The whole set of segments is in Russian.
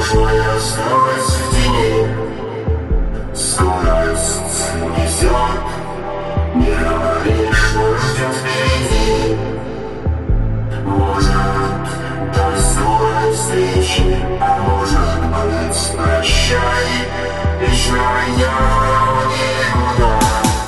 прошлое осталось в тени. Скорость несет, не говори, что ждет впереди. Может, до скорой встречи, а может быть, прощай, вечная никуда.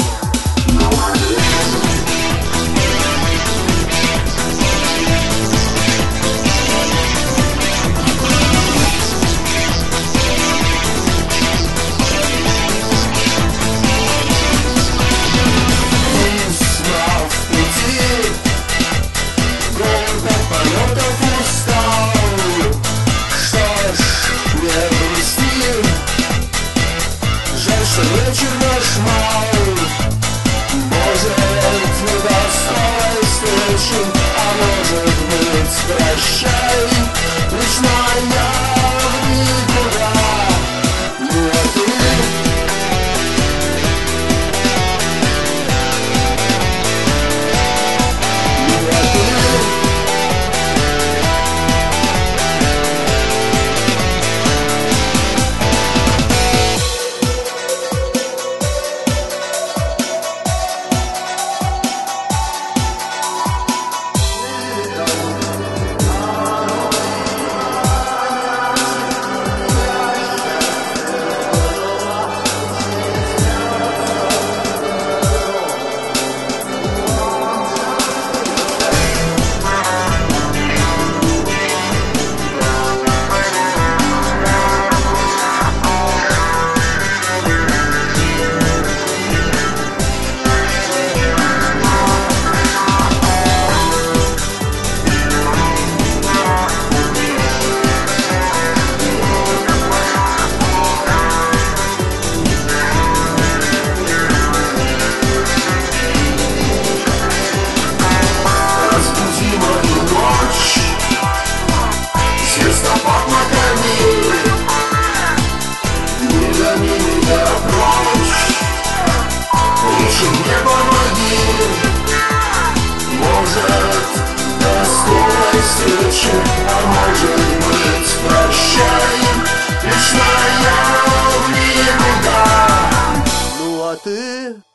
Вечер наш мал, может, не до скорой встречи, а может быть, прощай, вечная в никуда. Ну а ты? Ну а ты? Не помоги, может, до скорой встречи, а может быть, прощай, вечная в никуда. Ну а ты?